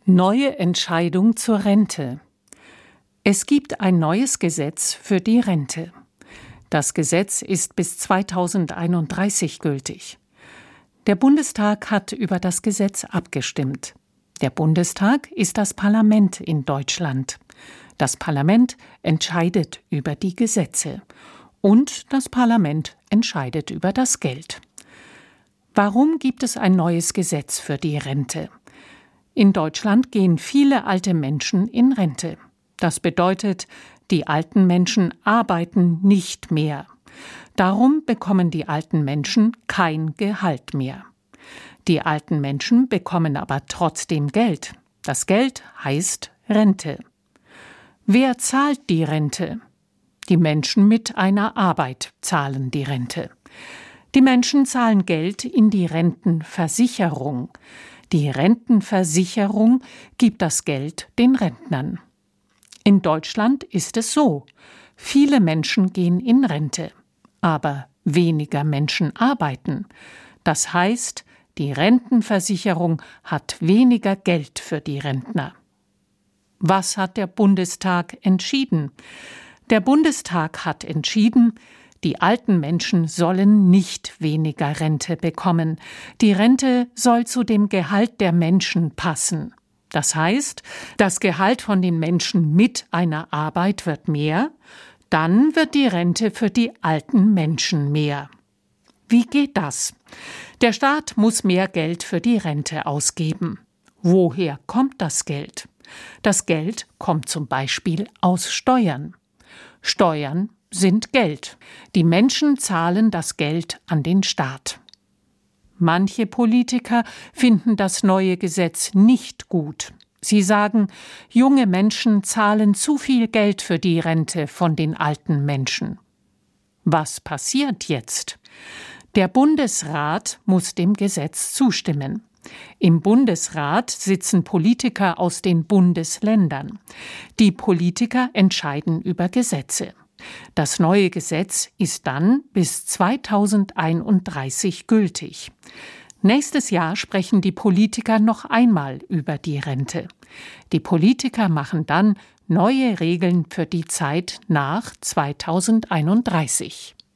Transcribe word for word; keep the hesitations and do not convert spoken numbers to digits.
Neue Entscheidung zur Rente. Es gibt ein neues Gesetz für die Rente. Das Gesetz ist bis zweitausendeinunddreißig gültig. Der Bundestag hat über das Gesetz abgestimmt. Der Bundestag ist das Parlament in Deutschland. Das Parlament entscheidet über die Gesetze. Und das Parlament entscheidet über das Geld. Warum gibt es ein neues Gesetz für die Rente? In Deutschland gehen viele alte Menschen in Rente. Das bedeutet, die alten Menschen arbeiten nicht mehr. Darum bekommen die alten Menschen kein Gehalt mehr. Die alten Menschen bekommen aber trotzdem Geld. Das Geld heißt Rente. Wer zahlt die Rente? Die Menschen mit einer Arbeit zahlen die Rente. Die Menschen zahlen Geld in die Rentenversicherung. Die Rentenversicherung gibt das Geld den Rentnern. In Deutschland ist es so: Viele Menschen gehen in Rente, aber weniger Menschen arbeiten. Das heißt, die Rentenversicherung hat weniger Geld für die Rentner. Was hat der Bundestag entschieden? Der Bundestag hat entschieden, die alten Menschen sollen nicht weniger Rente bekommen. Die Rente soll zu dem Gehalt der Menschen passen. Das heißt, das Gehalt von den Menschen mit einer Arbeit wird mehr, dann wird die Rente für die alten Menschen mehr. Wie geht das? Der Staat muss mehr Geld für die Rente ausgeben. Woher kommt das Geld? Das Geld kommt zum Beispiel aus Steuern. Steuern sind Geld. Die Menschen zahlen das Geld an den Staat. Manche Politiker finden das neue Gesetz nicht gut. Sie sagen, junge Menschen zahlen zu viel Geld für die Rente von den alten Menschen. Was passiert jetzt? Der Bundesrat muss dem Gesetz zustimmen. Im Bundesrat sitzen Politiker aus den Bundesländern. Die Politiker entscheiden über Gesetze. Das neue Gesetz ist dann bis zweitausendeinunddreißig gültig. Nächstes Jahr sprechen die Politiker noch einmal über die Rente. Die Politiker machen dann neue Regeln für die Zeit nach zweitausendeinunddreißig.